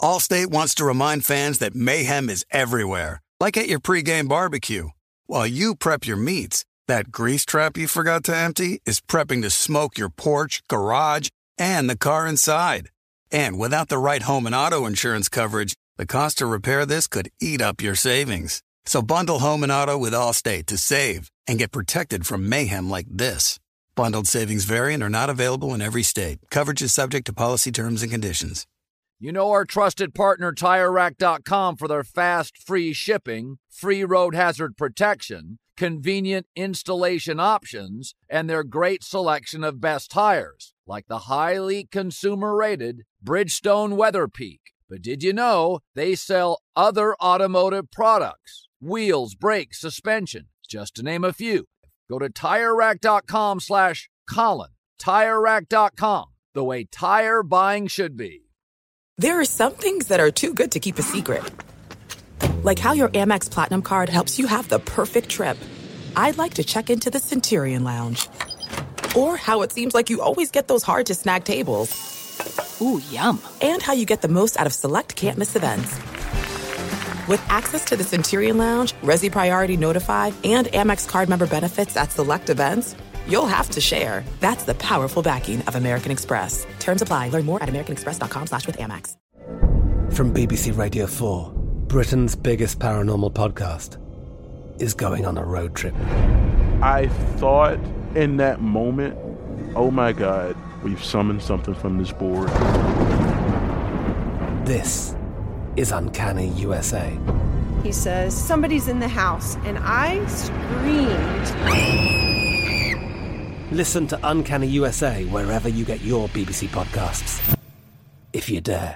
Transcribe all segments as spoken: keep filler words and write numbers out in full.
Allstate wants to remind fans that mayhem is everywhere, like at your pregame barbecue. While you prep your meats, that grease trap you forgot to empty is prepping to smoke your porch, garage, and the car inside. And without the right home and auto insurance coverage, the cost to repair this could eat up your savings. So bundle home and auto with Allstate to save and get protected from mayhem like this. Bundled savings vary and are not available in every state. Coverage is subject to policy terms and conditions. You know our trusted partner Tire Rack dot com for their fast, free shipping, free road hazard protection, convenient installation options, and their great selection of best tires, like the highly consumer-rated Bridgestone Weather Peak. But did you know they sell other automotive products? Wheels, brakes, suspension, just to name a few. Go to Tire Rack dot com slash Colin. Tire Rack dot com, the way tire buying should be. There are some things that are too good to keep a secret. Like how your Amex Platinum card helps you have the perfect trip. I'd like to check into the Centurion Lounge. Or how it seems like you always get those hard-to-snag tables. Ooh, yum. And how you get the most out of select can't-miss events. With access to the Centurion Lounge, Resi Priority Notified, and Amex card member benefits at select events, you'll have to share. That's the powerful backing of American Express. Terms apply. Learn more at americanexpress.com slash with Amex. From B B C Radio four, Britain's biggest paranormal podcast is going on a road trip. I thought in that moment, oh my God, we've summoned something from this board. This is Uncanny U S A. He says, somebody's in the house, and I screamed... Listen to Uncanny U S A wherever you get your B B C podcasts, if you dare.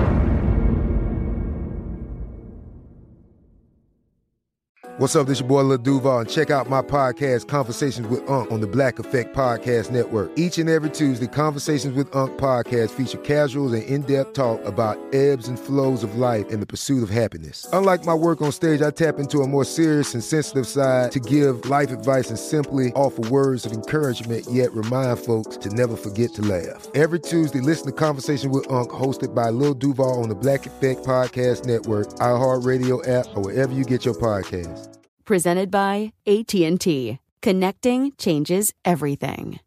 What's up, this your boy Lil Duval, and check out my podcast, Conversations with Unc, on the Black Effect Podcast Network. Each and every Tuesday, Conversations with Unc podcast feature casuals and in-depth talk about ebbs and flows of life and the pursuit of happiness. Unlike my work on stage, I tap into a more serious and sensitive side to give life advice and simply offer words of encouragement, yet remind folks to never forget to laugh. Every Tuesday, listen to Conversations with Unc, hosted by Lil Duval on the Black Effect Podcast Network, iHeartRadio app, or wherever you get your podcasts. Presented by A T and T. Connecting changes everything.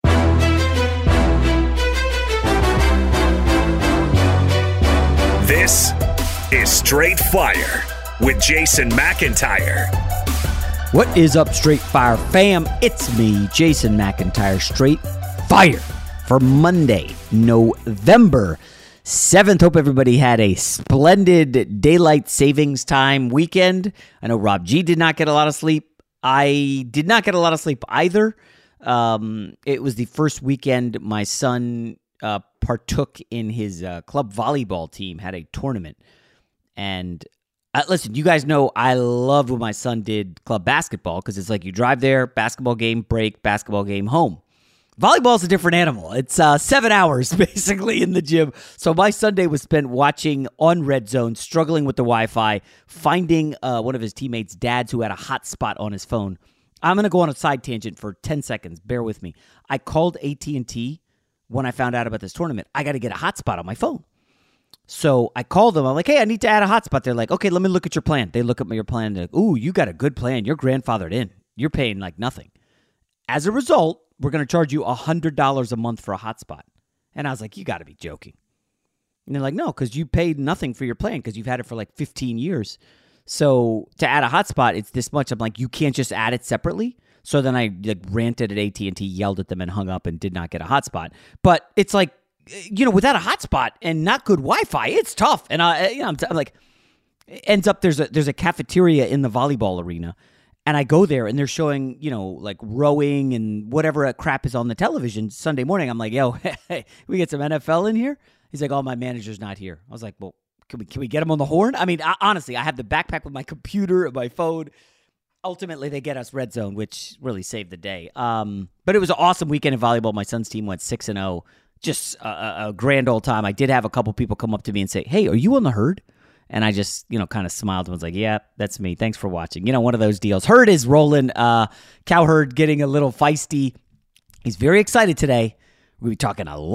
This is Straight Fire with Jason McIntyre. What is up, Straight Fire fam? It's me, Jason McIntyre, Straight Fire for Monday, November seventh. Hope everybody had a splendid daylight savings time weekend. I know Rob G did not get a lot of sleep. I did not get a lot of sleep either. Um, it was the first weekend my son uh, partook in his uh, club volleyball team, had a tournament. And uh, listen, you guys know I loved when my son did club basketball because it's like you drive there, basketball game, break, basketball game, home. Volleyball's a different animal. It's uh, seven hours, basically, in the gym. So my Sunday was spent watching on Red Zone, struggling with the Wi-Fi, finding uh, one of his teammates' dads who had a hotspot on his phone. I'm going to go on a side tangent for ten seconds. Bear with me. I called A T and T when I found out about this tournament. I got to get a hotspot on my phone. So I called them. I'm like, hey, I need to add a hotspot. They're like, okay, let me look at your plan. They look at your plan. They're like, ooh, you got a good plan. You're grandfathered in. You're paying like nothing. As a result, we're going to charge you one hundred dollars a month for a hotspot. And I was like, you got to be joking. And they're like, no, because you paid nothing for your plan because you've had it for like fifteen years. So to add a hotspot, it's this much. I'm like, you can't just add it separately. So then I like ranted at A T and T, yelled at them, and hung up and did not get a hotspot. But it's like, you know, without a hotspot and not good Wi-Fi, it's tough. And I, you know, I'm, t- I'm like, it ends up there's a there's a cafeteria in the volleyball arena. And I go there, and they're showing, you know, like rowing and whatever crap is on the television Sunday morning. I'm like, yo, hey, we get some N F L in here? He's like, oh, my manager's not here. I was like, well, can we can we get him on the horn? I mean, I, honestly, I have the backpack with my computer and my phone. Ultimately, they get us Red Zone, which really saved the day. Um, but it was an awesome weekend in volleyball. My son's team went six and oh. Just a, a grand old time. I did have a couple people come up to me and say, hey, are you on the Herd? And I just, you know, kind of smiled and was like, yeah, that's me. Thanks for watching. You know, one of those deals. Herd is rolling. Uh, Cowherd getting a little feisty. He's very excited today. We'll be talking a lot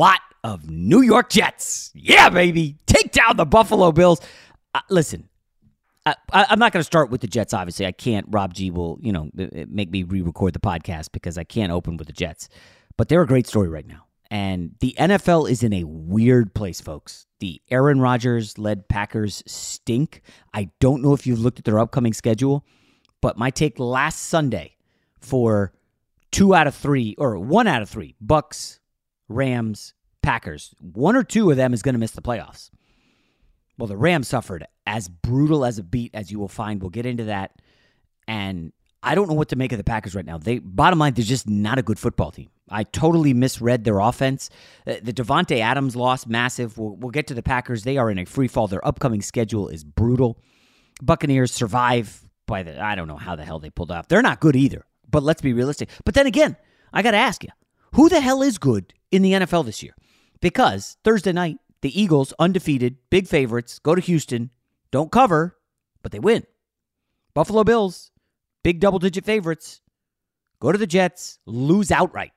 of New York Jets. Yeah, baby. Take down the Buffalo Bills. Uh, listen, I, I, I'm not going to start with the Jets, obviously. I can't. Rob G will, you know, make me re-record the podcast because I can't open with the Jets. But they're a great story right now. And the N F L is in a weird place, folks. The Aaron Rodgers-led Packers stink. I don't know if you've looked at their upcoming schedule, but my take last Sunday for two out of three, or one out of three, Bucks, Rams, Packers, one or two of them is going to miss the playoffs. Well, the Rams suffered as brutal as a beat as you will find. We'll get into that. And I don't know what to make of the Packers right now. They, bottom line, they're just not a good football team. I totally misread their offense. The Devontae Adams loss, massive. We'll, we'll get to the Packers. They are in a free fall. Their upcoming schedule is brutal. Buccaneers survive by the, I don't know how the hell they pulled off. They're not good either, but let's be realistic. But then again, I got to ask you, who the hell is good in the N F L this year? Because Thursday night, the Eagles, undefeated, big favorites, go to Houston, don't cover, but they win. Buffalo Bills, big double-digit favorites, go to the Jets, lose outright.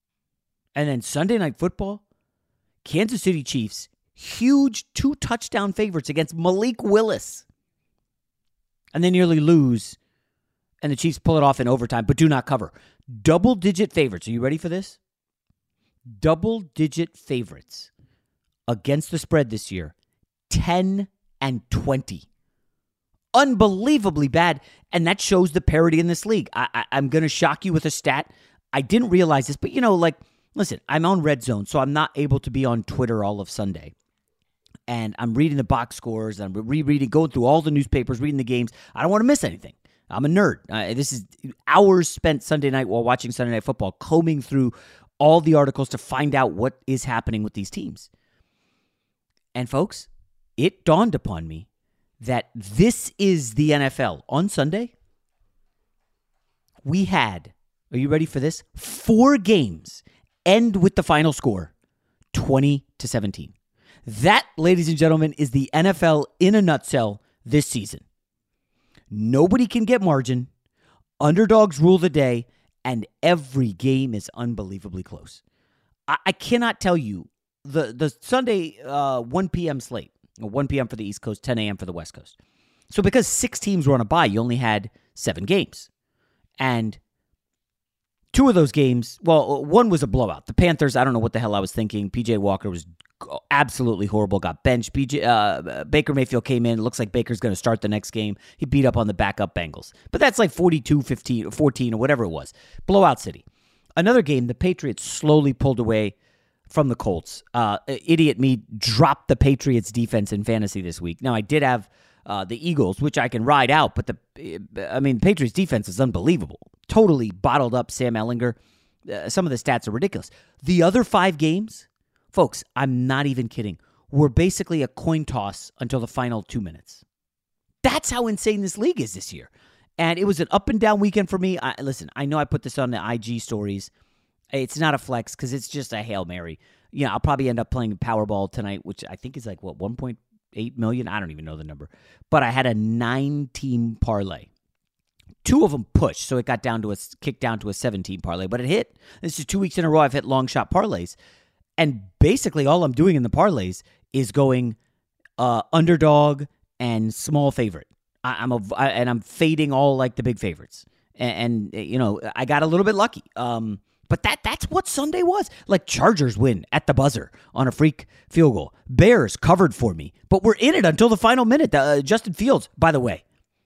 And then Sunday Night Football, Kansas City Chiefs, huge two-touchdown favorites against Malik Willis. And they nearly lose, and the Chiefs pull it off in overtime, but do not cover. Double-digit favorites. Are you ready for this? Double-digit favorites against the spread this year, ten and twenty. Unbelievably bad, and that shows the parity in this league. I, I, I'm going to shock you with a stat. I didn't realize this, but, you know, like, listen, I'm on Red Zone, so I'm not able to be on Twitter all of Sunday. And I'm reading the box scores, I'm rereading, going through all the newspapers, reading the games. I don't want to miss anything. I'm a nerd. Uh, this is hours spent Sunday night while watching Sunday Night Football, combing through all the articles to find out what is happening with these teams. And folks, it dawned upon me that this is the N F L. On Sunday, we had, are you ready for this? Four games end with the final score, twenty to seventeen. That, ladies and gentlemen, is the N F L in a nutshell this season. Nobody can get margin. Underdogs rule the day, and every game is unbelievably close. I, I cannot tell you the the Sunday uh, one p.m. slate, one p.m. for the East Coast, ten a.m. for the West Coast. So because six teams were on a bye, you only had seven games. And two of those games, well, one was a blowout. The Panthers, I don't know what the hell I was thinking. P J Walker was absolutely horrible, got benched. P J, uh, Baker Mayfield came in. It looks like Baker's going to start the next game. He beat up on the backup Bengals. But that's like forty-two fifteen, fourteen, or whatever it was. Blowout city. Another game, the Patriots slowly pulled away from the Colts. Uh, idiot me dropped the Patriots defense in fantasy this week. Now, I did have uh, the Eagles, which I can ride out, but the I mean, Patriots defense is unbelievable. Totally bottled up Sam Ehlinger. Uh, some of the stats are ridiculous. The other five games, folks, I'm not even kidding, were basically a coin toss until the final two minutes. That's how insane this league is this year. And it was an up and down weekend for me. I, listen, I know I put this on the I G stories. It's not a flex because it's just a Hail Mary. You know, I'll probably end up playing Powerball tonight, which I think is like, what, one point eight million? I don't even know the number. But I had a nine-team parlay. Two of them pushed, so it got down to a, kicked down to a seven-team parlay, but it hit. This is two weeks in a row I've hit long shot parlays. And basically all I'm doing in the parlays is going uh, underdog and small favorite. I, I'm a, I, and I'm fading all like the big favorites. And, and you know, I got a little bit lucky. Um, but that that's what Sunday was. Like Chargers win at the buzzer on a freak field goal. Bears covered for me, but we're in it until the final minute. Uh, Justin Fields, by the way,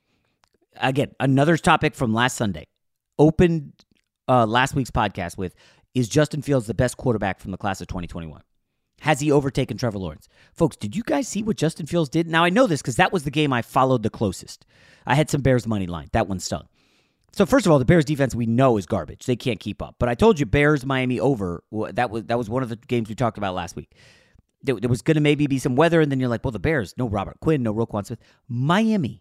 again, another topic from last Sunday. Opened uh, last week's podcast with, is Justin Fields the best quarterback from the class of twenty twenty-one? Has he overtaken Trevor Lawrence? Folks, did you guys see what Justin Fields did? Now, I know this because that was the game I followed the closest. I had some Bears money line. That one stung. So, first of all, the Bears defense we know is garbage. They can't keep up. But I told you Bears, Miami over. That was that was one of the games we talked about last week. There, there was going to maybe be some weather, and then you're like, well, the Bears, no Robert Quinn, no Roquan Smith. Miami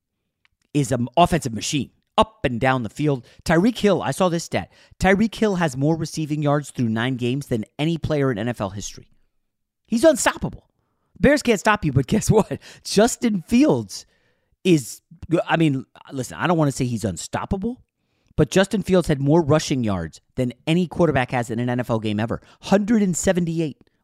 is an offensive machine. Up and down the field. Tyreek Hill, I saw this stat. Tyreek Hill has more receiving yards through nine games than any player in N F L history. He's unstoppable. Bears can't stop you, but guess what? Justin Fields is, I mean, listen, I don't want to say he's unstoppable, but Justin Fields had more rushing yards than any quarterback has in an N F L game ever. one hundred seventy-eight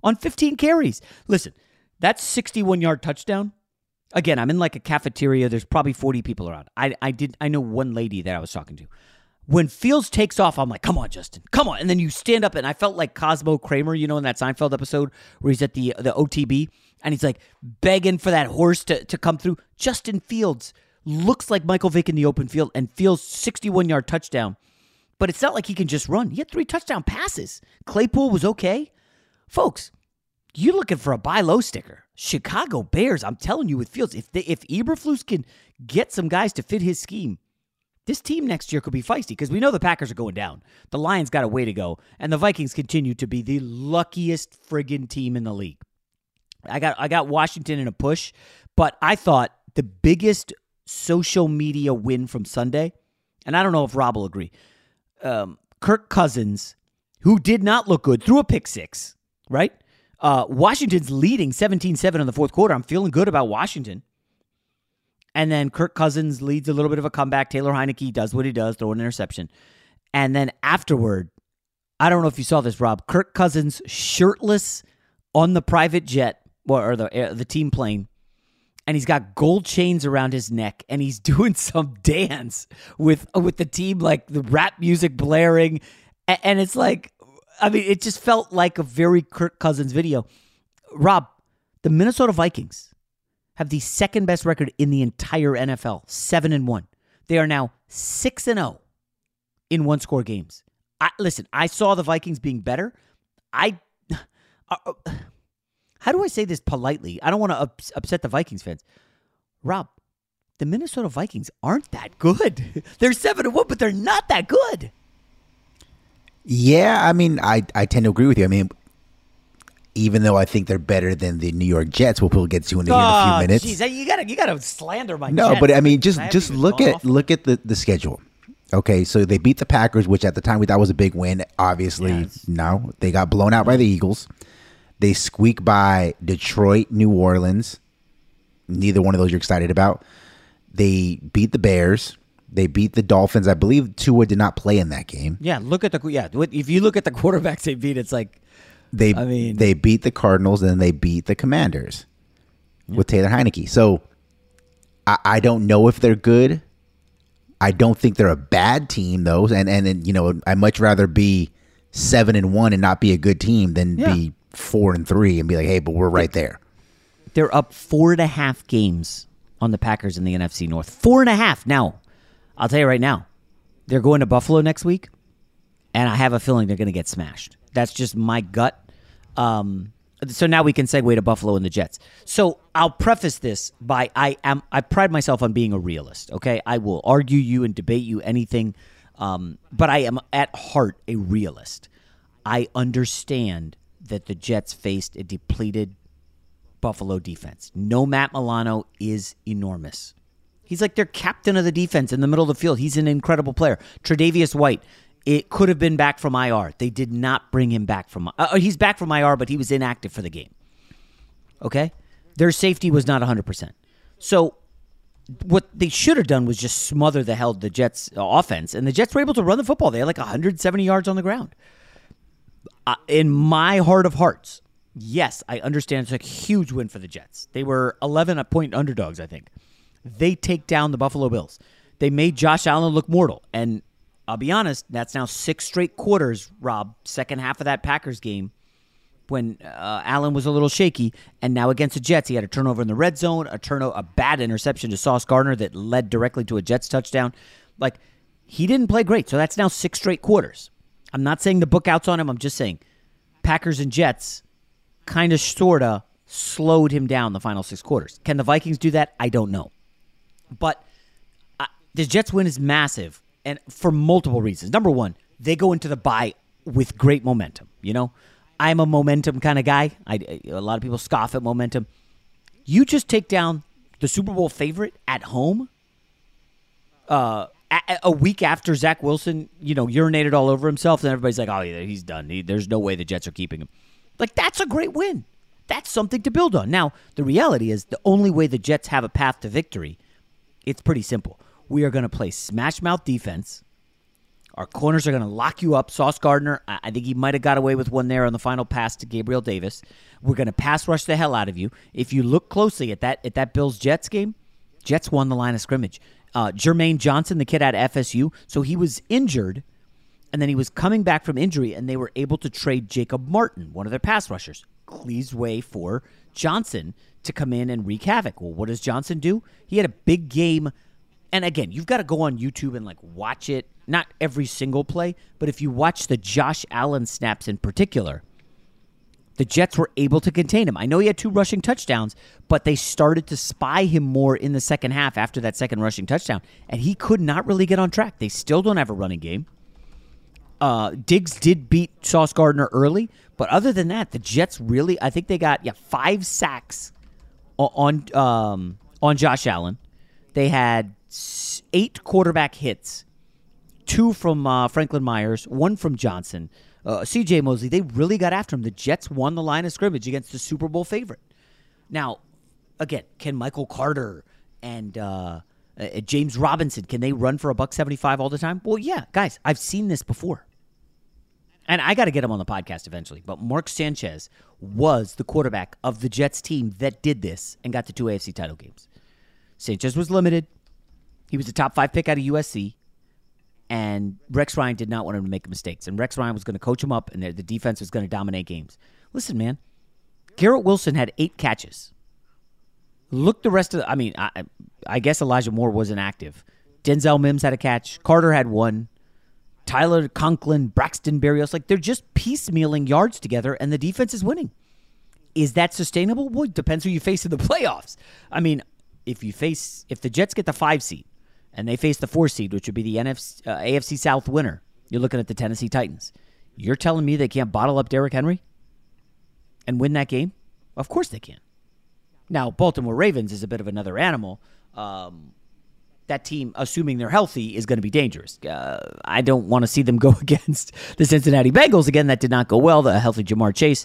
on fifteen carries. Listen, that sixty-one-yard touchdown, again, I'm in like a cafeteria. There's probably forty people around. I, I did. I know one lady that I was talking to. When Fields takes off, I'm like, come on, Justin, come on. And then you stand up, and I felt like Cosmo Kramer, you know, in that Seinfeld episode where he's at the the O T B, and he's like begging for that horse to, to come through. Justin Fields looks like Michael Vick in the open field and Fields' sixty-one-yard touchdown. But it's not like he can just run. He had three touchdown passes. Claypool was okay. Folks, you're looking for a buy low sticker. Chicago Bears, I'm telling you with Fields, if they, if Eberflus can get some guys to fit his scheme, this team next year could be feisty because we know the Packers are going down. The Lions got a way to go, and the Vikings continue to be the luckiest friggin' team in the league. I got I got Washington in a push, but I thought the biggest social media win from Sunday, and I don't know if Rob will agree, um, Kirk Cousins, who did not look good, threw a pick six, right? Uh, Washington's leading seventeen seven in the fourth quarter. I'm feeling good about Washington. And then Kirk Cousins leads a little bit of a comeback. Taylor Heineke does what he does, throw an interception. And then afterward, I don't know if you saw this, Rob, Kirk Cousins shirtless on the private jet, or the, the team plane, and he's got gold chains around his neck, and he's doing some dance with, with the team, like the rap music blaring. And it's like, I mean, it just felt like a very Kirk Cousins video. Rob, the Minnesota Vikings have the second best record in the entire N F L, seven and one. They are now six and zero in one score games. I, listen, I saw the Vikings being better. I, uh, how do I say this politely? I don't want to ups, upset the Vikings fans. Rob, the Minnesota Vikings aren't that good. They're seven and one, but they're not that good. Yeah, I mean, I I tend to agree with you. I mean, even though I think they're better than the New York Jets, which we'll get to in, oh, in a few minutes. Geez, you gotta you gotta slander my no, Jets. but I mean, just just look at off. look at the, the schedule. Okay, so they beat the Packers, which at the time we thought was a big win. Obviously, yes. No, they got blown out by the Eagles. They squeak by Detroit, New Orleans. Neither one of those you're excited about. They beat the Bears. They beat the Dolphins. I believe Tua did not play in that game. Yeah, look at the yeah. If you look at the quarterbacks they beat, it's like. They I mean, they beat the Cardinals and then they beat the Commanders yeah. with Taylor Heineke. So I, I don't know if they're good. I don't think they're a bad team though. And and, and you know, I'd much rather be seven and one and not be a good team than yeah. be four and three and be like, hey, but we're right there. They're up four and a half games on the Packers in the N F C North. Four and a half. Now, I'll tell you right now, they're going to Buffalo next week, and I have a feeling they're going to get smashed. That's just my gut. Um, so now we can segue to Buffalo and the Jets. So I'll preface this by I am I pride myself on being a realist. Okay, I will argue you and debate you anything, um, but I am at heart a realist. I understand that the Jets faced a depleted Buffalo defense. No Matt Milano is enormous. He's like their captain of the defense in the middle of the field. He's an incredible player. Tre'Davious White. It could have been back from I R. They did not bring him back from uh, he's back from I R, but he was inactive for the game. Okay? Their safety was not one hundred percent. So what they should have done was just smother the hell the Jets' offense, and the Jets were able to run the football. They had like one hundred seventy yards on the ground. Uh, in my heart of hearts, yes, I understand it's a huge win for the Jets. They were eleven-point underdogs, I think. They take down the Buffalo Bills. They made Josh Allen look mortal, and I'll be honest, that's now six straight quarters, Rob, second half of that Packers game when uh, Allen was a little shaky, and now against the Jets, he had a turnover in the red zone, a turno- a bad interception to Sauce Gardner that led directly to a Jets touchdown. Like, he didn't play great, so that's now six straight quarters. I'm not saying the book out's on him, I'm just saying Packers and Jets kind of, sort of slowed him down the final six quarters. Can the Vikings do that? I don't know. But uh, the Jets win is massive. And for multiple reasons. Number one, they go into the bye with great momentum. You know, I'm a momentum kind of guy. I, a lot of people scoff at momentum. You just take down the Super Bowl favorite at home uh, a, a week after Zach Wilson, you know, urinated all over himself, and everybody's like, oh, yeah, he's done. He, there's no way the Jets are keeping him. Like, that's a great win. That's something to build on. Now, the reality is the only way the Jets have a path to victory, it's pretty simple. We are going to play smash mouth defense. Our corners are going to lock you up. Sauce Gardner, I think he might have got away with one there on the final pass to Gabriel Davis. We're going to pass rush the hell out of you. If you look closely at that at that Bills-Jets game, Jets won the line of scrimmage. Uh, Jermaine Johnson, the kid at F S U, so he was injured, and then he was coming back from injury, and they were able to trade Jacob Martin, one of their pass rushers, cleaves way for Johnson to come in and wreak havoc. Well, what does Johnson do? He had a big game. And again, you've got to go on YouTube and like watch it. Not every single play, but if you watch the Josh Allen snaps in particular, the Jets were able to contain him. I know he had two rushing touchdowns, but they started to spy him more in the second half after that second rushing touchdown, and he could not really get on track. They still don't have a running game. Uh, Diggs did beat Sauce Gardner early, but other than that, the Jets really, I think they got yeah five sacks on um, on Josh Allen. They had eight quarterback hits, two from uh, Franklin Myers, one from Johnson. Uh, C J Mosley, they really got after him. The Jets won the line of scrimmage against the Super Bowl favorite. Now, again, can Michael Carter and uh, uh, James Robinson, can they run for a buck seventy-five all the time? Well, yeah, guys, I've seen this before. And I got to get him on the podcast eventually. But Mark Sanchez was the quarterback of the Jets team that did this and got to two A F C title games. Sanchez was limited. He was a top five pick out of U S C. And Rex Ryan did not want him to make mistakes. And Rex Ryan was going to coach him up, and the defense was going to dominate games. Listen, man, Garrett Wilson had eight catches. Look the rest of the, I mean, I, I guess Elijah Moore wasn't active. Denzel Mims had a catch. Carter had one. Tyler Conklin, Braxton Berrios, like they're just piecemealing yards together, and the defense is winning. Is that sustainable? Well, it depends who you face in the playoffs. I mean, if you face, if the Jets get the five seed, and they face the four seed, which would be the N F C, uh, A F C South winner, you're looking at the Tennessee Titans. You're telling me they can't bottle up Derrick Henry and win that game? Of course they can. Now, Baltimore Ravens is a bit of another animal. Um, that team, assuming they're healthy, is going to be dangerous. Uh, I don't want to see them go against the Cincinnati Bengals again. That did not go well, the healthy Jamar Chase.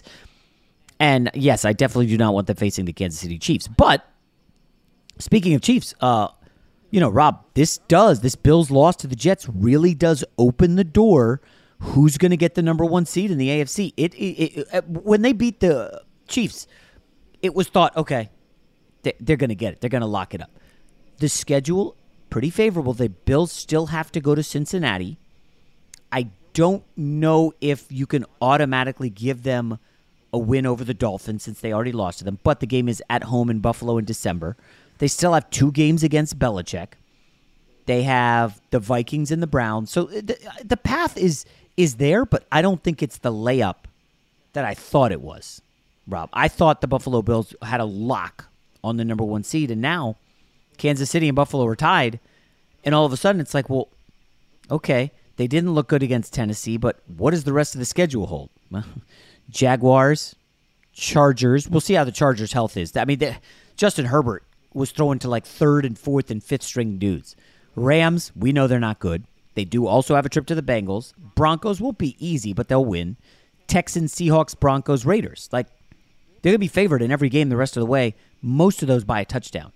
And yes, I definitely do not want them facing the Kansas City Chiefs. But speaking of Chiefs, uh, you know, Rob, this does, this Bills loss to the Jets really does open the door. Who's going to get the number one seed in the A F C? It, it, it when they beat the Chiefs, it was thought, okay, they, they're going to get it. They're going to lock it up. The schedule, pretty favorable. The Bills still have to go to Cincinnati. I don't know if you can automatically give them a win over the Dolphins since they already lost to them, but the game is at home in Buffalo in December. They still have two games against Belichick. They have the Vikings and the Browns. So the, the path is is there, but I don't think it's the layup that I thought it was, Rob. I thought the Buffalo Bills had a lock on the number one seed, and now Kansas City and Buffalo are tied, and all of a sudden it's like, well, okay, they didn't look good against Tennessee, but what does the rest of the schedule hold? Jaguars, Chargers. We'll see how the Chargers' health is. I mean, they, Justin Herbert was throwing to like third and fourth and fifth string dudes. Rams, we know they're not good. They do also have a trip to the Bengals. Broncos won't be easy, but they'll win. Texans, Seahawks, Broncos, Raiders. Like, they're going to be favored in every game the rest of the way, most of those by a touchdown.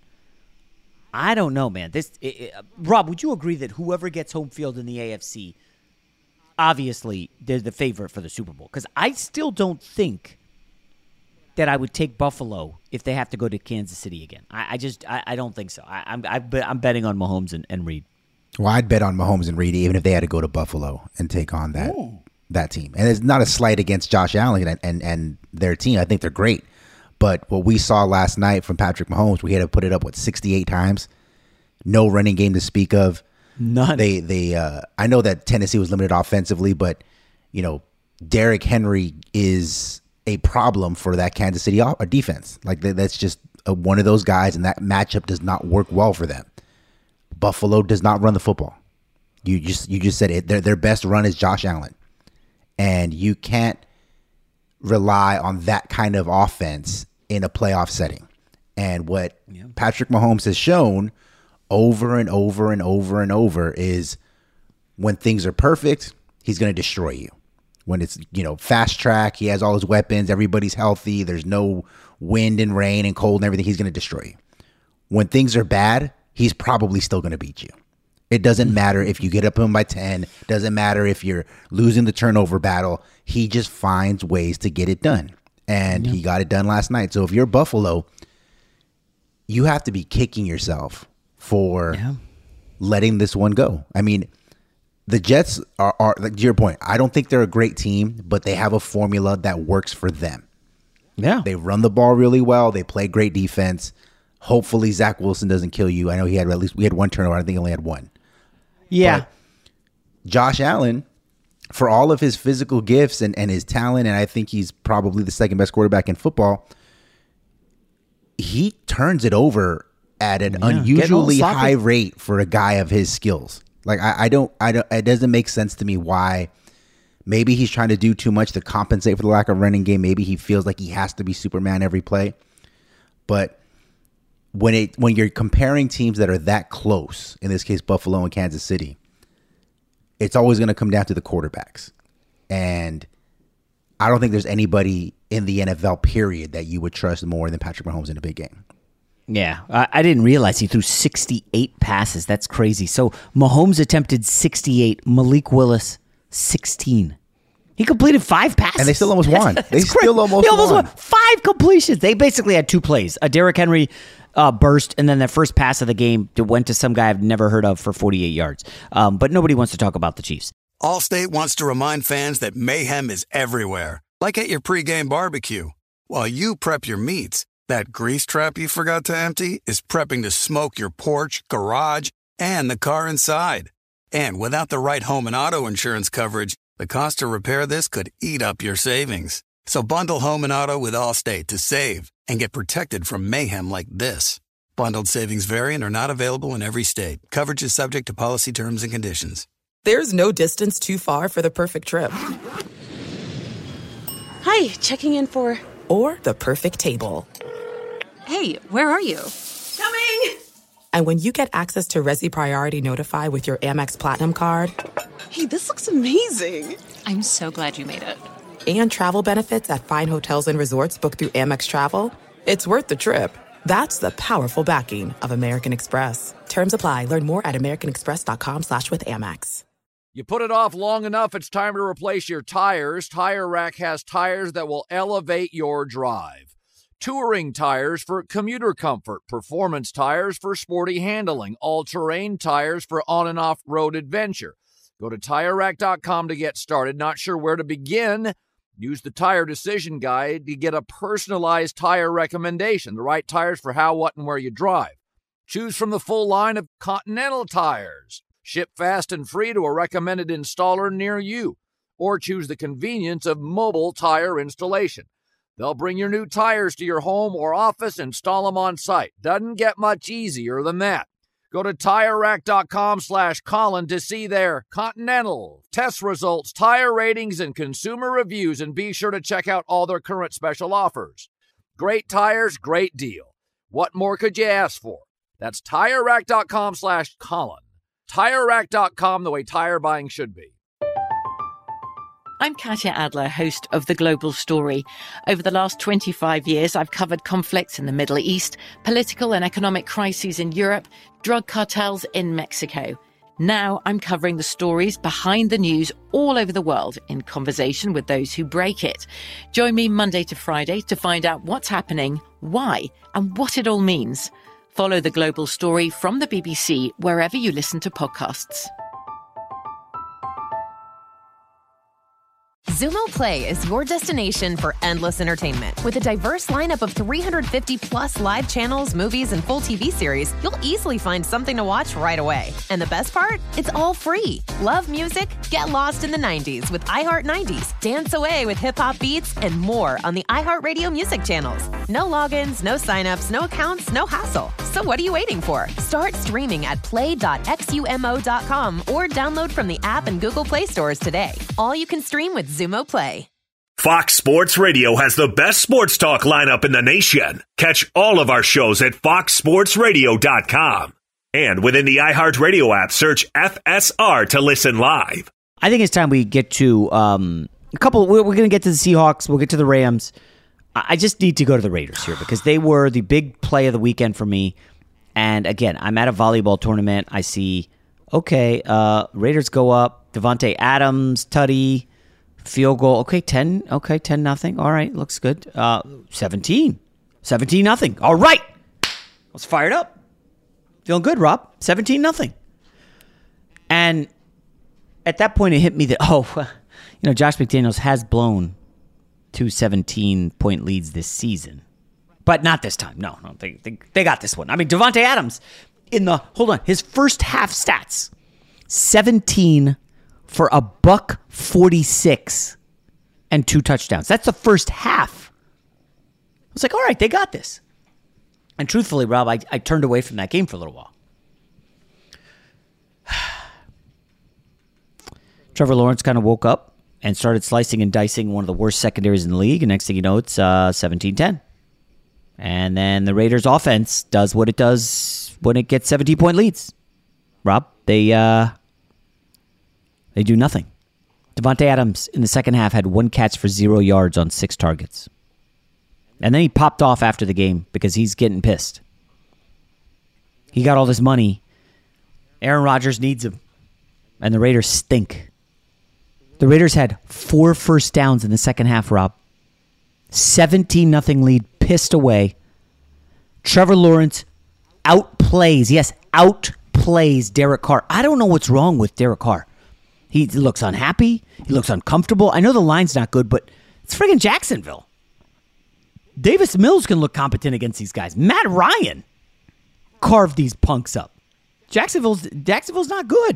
I don't know, man. This, it, it, Rob, would you agree that whoever gets home field in the A F C, obviously, they're the favorite for the Super Bowl? Because I still don't think that I would take Buffalo if they have to go to Kansas City again. I, I just, I, I don't think so. I, I'm, I, I'm betting on Mahomes and, and Reed. Well, I'd bet on Mahomes and Reed even if they had to go to Buffalo and take on that Ooh. that team. And it's not a slight against Josh Allen and, and, and their team. I think they're great. But what we saw last night from Patrick Mahomes, we had to put it up, what, sixty-eight times? No running game to speak of. None. They, they, uh, I know that Tennessee was limited offensively, but, you know, Derrick Henry is a problem for that Kansas City defense. Like, that's just a, one of those guys, and that matchup does not work well for them. Buffalo does not run the football. You just you just said it. Their their best run is Josh Allen, and you can't rely on that kind of offense in a playoff setting. And what yeah. Patrick Mahomes has shown over and over and over and over is when things are perfect, he's going to destroy you. When it's, you know, fast track, he has all his weapons, everybody's healthy, there's no wind and rain and cold and everything, he's going to destroy you. When things are bad, he's probably still going to beat you. It doesn't matter if you get up him by ten. Doesn't matter if you're losing the turnover battle. He just finds ways to get it done. And yeah. he got it done last night. So if you're Buffalo, you have to be kicking yourself for yeah. letting this one go. I mean, the Jets are, are, like to your point, I don't think they're a great team, but they have a formula that works for them. Yeah. They run the ball really well. They play great defense. Hopefully Zach Wilson doesn't kill you. I know he had at least we had one turnover. I think he only had one. Yeah. But Josh Allen, for all of his physical gifts and, and his talent, and I think he's probably the second best quarterback in football, he turns it over at an yeah, unusually high rate for a guy of his skills. Like I, I don't, I don't. It doesn't make sense to me why. Maybe he's trying to do too much to compensate for the lack of running game. Maybe he feels like he has to be Superman every play. But when it when you're comparing teams that are that close, in this case Buffalo and Kansas City, it's always going to come down to the quarterbacks. And I don't think there's anybody in the N F L period that you would trust more than Patrick Mahomes in a big game. Yeah, I, I didn't realize he threw sixty-eight passes. That's crazy. So Mahomes attempted sixty-eight, Malik Willis sixteen. He completed five passes. And they still almost won. They still crazy. almost, they almost won. won. Five completions. They basically had two plays. A Derrick Henry uh, burst, and then the first pass of the game went to some guy I've never heard of for forty-eight yards. Um, but nobody wants to talk about the Chiefs. Allstate wants to remind fans that mayhem is everywhere, like at your pregame barbecue. While you prep your meats, that grease trap you forgot to empty is prepping to smoke your porch, garage, and the car inside. And without the right home and auto insurance coverage, the cost to repair this could eat up your savings. So bundle home and auto with Allstate to save and get protected from mayhem like this. Bundled savings vary and are not available in every state. Coverage is subject to policy terms and conditions. There's no distance too far for the perfect trip. Hi, checking in for... Or the perfect table. Hey, where are you? Coming! And when you get access to Resi Priority Notify with your Amex Platinum card... Hey, this looks amazing. I'm so glad you made it. And travel benefits at fine hotels and resorts booked through Amex Travel, it's worth the trip. That's the powerful backing of American Express. Terms apply. Learn more at americanexpress.com slash with Amex. You put it off long enough, it's time to replace your tires. Tire Rack has tires that will elevate your drive. Touring tires for commuter comfort, performance tires for sporty handling, all-terrain tires for on- and off-road adventure. Go to Tire Rack dot com to get started. Not sure where to begin? Use the Tire Decision Guide to get a personalized tire recommendation, the right tires for how, what, and where you drive. Choose from the full line of Continental tires. Ship fast and free to a recommended installer near you. Or choose the convenience of mobile tire installation. They'll bring your new tires to your home or office, install them on site. Doesn't get much easier than that. Go to Tire Rack dot com slash Colin to see their Continental test results, tire ratings, and consumer reviews, and be sure to check out all their current special offers. Great tires, great deal. What more could you ask for? That's Tire Rack dot com slash Colin. Tire Rack dot com, the way tire buying should be. I'm Katya Adler, host of The Global Story. Over the last twenty-five years, I've covered conflicts in the Middle East, political and economic crises in Europe, drug cartels in Mexico. Now I'm covering the stories behind the news all over the world in conversation with those who break it. Join me Monday to Friday to find out what's happening, why, and what it all means. Follow The Global Story from the B B C wherever you listen to podcasts. Xumo Play is your destination for endless entertainment. With a diverse lineup of three hundred fifty plus live channels, movies, and full T V series, you'll easily find something to watch right away. And the best part? It's all free. Love music? Get lost in the nineties with iHeart nineties. Dance away with hip-hop beats and more on the iHeartRadio music channels. No logins, no signups, no accounts, no hassle. So what are you waiting for? Start streaming at play dot xumo dot com or download from the app and Google Play stores today. All you can stream with Xumo Play. Fox Sports Radio has the best sports talk lineup in the nation. Catch all of our shows at fox sports radio dot com. And within the iHeartRadio app, search F S R to listen live. I think it's time we get to um, a couple. We're, we're going to get to the Seahawks. We'll get to the Rams. I just need to go to the Raiders here because they were the big play of the weekend for me. And again, I'm at a volleyball tournament. I see Okay, uh, Raiders go up. Devontae Adams, Tutty, field goal. Okay, ten. Okay, ten nothing. All right, looks good. Uh, seventeen. seventeen nothing. All right. I was fired up. Feeling good, Rob. seventeen nothing. And at that point, it hit me that, oh, you know, Josh McDaniels has blown two seventeen-point leads this season. But not this time. No, no, they, they, they got this one. I mean, Devontae Adams, in the, hold on, his first half stats, seventeen for a buck forty-six and two touchdowns. That's the first half. I was like, all right, they got this. And truthfully, Rob, I, I turned away from that game for a little while. Trevor Lawrence kind of woke up and started slicing and dicing one of the worst secondaries in the league. And next thing you know, it's uh, seventeen ten. And then the Raiders offense does what it does when it gets seventeen-point leads. Rob, they uh, they do nothing. Devontae Adams in the second half had one catch for zero yards on six targets. And then he popped off after the game because he's getting pissed. He got all this money. Aaron Rodgers needs him. And the Raiders stink. The Raiders had four first downs in the second half, Rob. seventeen nothing lead, pissed away. Trevor Lawrence outplays, yes, outplays Derek Carr. I don't know what's wrong with Derek Carr. He looks unhappy. He looks uncomfortable. I know the line's not good, but it's friggin' Jacksonville. Davis Mills can look competent against these guys. Matt Ryan carved these punks up. Jacksonville's Jacksonville's not good.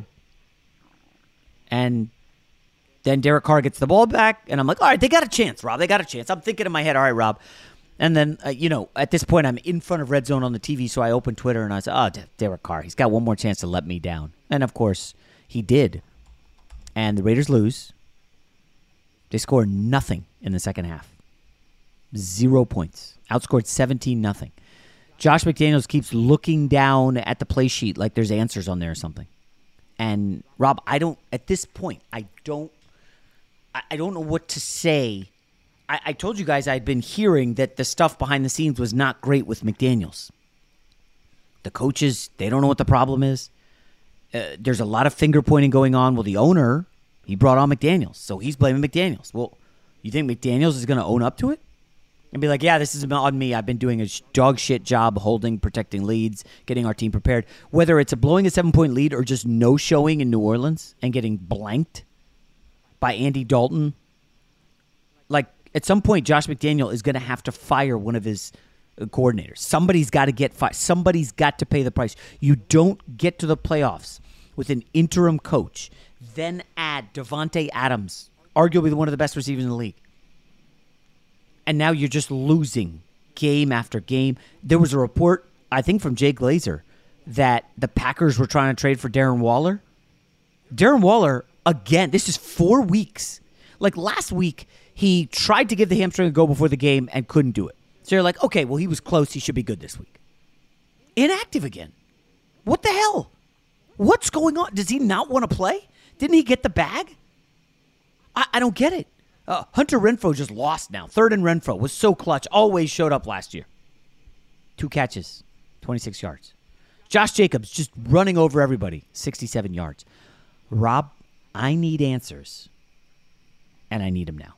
And then Derek Carr gets the ball back, and I'm like, all right, they got a chance, Rob. They got a chance. I'm thinking in my head, all right, Rob. And then, uh, you know, at this point, I'm in front of Red Zone on the T V, so I open Twitter, and I said, oh, Derek Carr, he's got one more chance to let me down. And, of course, he did. And the Raiders lose. They score nothing in the second half. Zero points. Outscored seventeen nothing. Josh McDaniels keeps looking down at the play sheet like there's answers on there or something. And, Rob, I don't, at this point, I don't, I don't know what to say. I, I told you guys I'd been hearing that the stuff behind the scenes was not great with McDaniels. The coaches, they don't know what the problem is. Uh, there's a lot of finger pointing going on. Well, the owner, he brought on McDaniels, so he's blaming McDaniels. Well, you think McDaniels is going to own up to it? And be like, yeah, this is on me. I've been doing a dog shit job holding, protecting leads, getting our team prepared. Whether it's a blowing a seven-point lead or just no-showing in New Orleans and getting blanked by Andy Dalton. Like, at some point, Josh McDaniel is going to have to fire one of his coordinators. Somebody's got to get fired. Somebody's got to pay the price. You don't get to the playoffs with an interim coach, then add Devontae Adams, arguably one of the best receivers in the league. And now you're just losing game after game. There was a report, I think from Jay Glazer, that the Packers were trying to trade for Darren Waller. Darren Waller, again, this is four weeks. Like last week, he tried to give the hamstring a go before the game and couldn't do it. So you're like, okay, well, he was close. He should be good this week. Inactive again. What the hell? What's going on? Does he not want to play? Didn't he get the bag? I, I don't get it. Uh, Hunter Renfrow just lost now. Third and Renfrow was so clutch. Always showed up last year. Two catches, twenty-six yards. Josh Jacobs just running over everybody, sixty-seven yards. Rob, I need answers, and I need them now.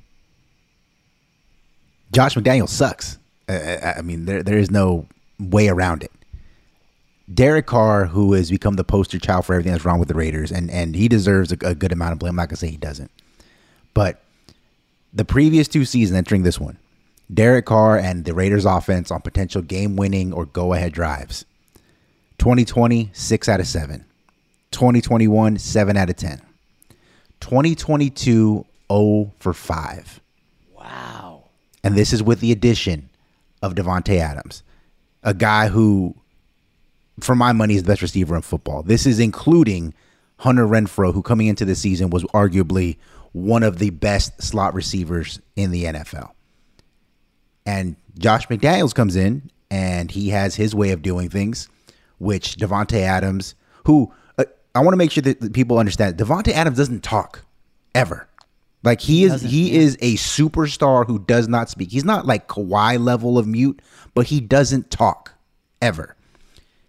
Josh McDaniels sucks. Uh, I mean, there there is no way around it. Derek Carr, who has become the poster child for everything that's wrong with the Raiders, and, and he deserves a, a good amount of blame. I'm not going to say he doesn't. But the previous two seasons entering this one, Derek Carr and the Raiders offense on potential game-winning or go-ahead drives. twenty twenty, six out of seven. twenty twenty-one, seven out of ten. twenty twenty-two, zero for five. Wow. And this is with the addition of Devontae Adams, a guy who, for my money, is the best receiver in football. This is including Hunter Renfrow, who coming into the season was arguably one of the best slot receivers in the N F L. And Josh McDaniels comes in, and he has his way of doing things, which Devontae Adams, who uh, I want to make sure that people understand, Devontae Adams doesn't talk ever. Like he is, he yeah. is a superstar who does not speak. He's not like Kawhi level of mute, but he doesn't talk ever.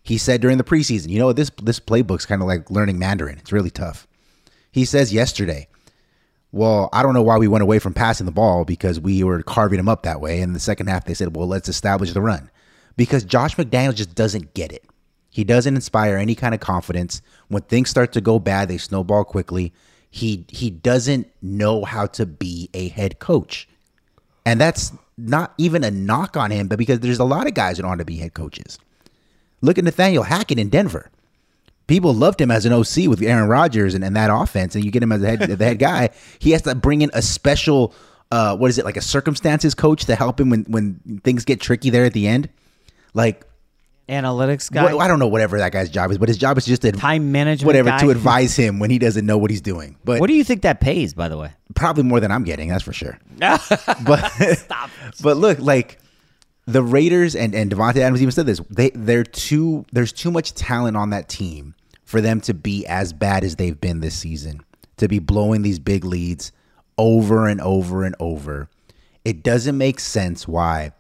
He said during the preseason, you know, this this playbook's kind of like learning Mandarin. It's really tough. He says yesterday, well, I don't know why we went away from passing the ball because we were carving them up that way. In the second half, they said, well, let's establish the run. Because Josh McDaniels just doesn't get it. He doesn't inspire any kind of confidence. When things start to go bad, they snowball quickly. He he doesn't know how to be a head coach. And that's not even a knock on him, but because there's a lot of guys that want to be head coaches. Look at Nathaniel Hackett in Denver. People loved him as an O C with Aaron Rodgers and, and that offense, and you get him as the head, the head guy. He has to bring in a special, uh, what is it, like a circumstances coach to help him when, when things get tricky there at the end. Like, analytics guy. What, I don't know whatever that guy's job is, but his job is just to time management, whatever guy. to advise him when he doesn't know what he's doing. But what do you think that pays, by the way? Probably more than I'm getting, that's for sure. but Stop it. But look, like the Raiders and and Davante Adams even said this. They they're too there's too much talent on that team for them to be as bad as they've been this season. To be blowing these big leads over and over and over. It doesn't make sense why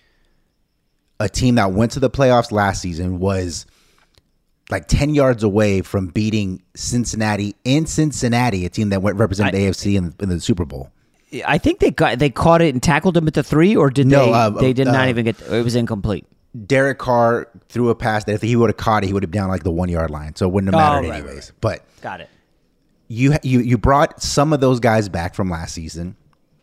a team that went to the playoffs last season was like ten yards away from beating Cincinnati in Cincinnati, a team that went represented the A F C in, in the Super Bowl. I think they got they caught it and tackled them at the three, or did no, they? Uh, they did uh, not even get. It was incomplete. Derek Carr threw a pass that if he would have caught it, he would have been down like the one yard line, so it wouldn't have mattered oh, right, anyways. Right, right. But got it. You you you brought some of those guys back from last season,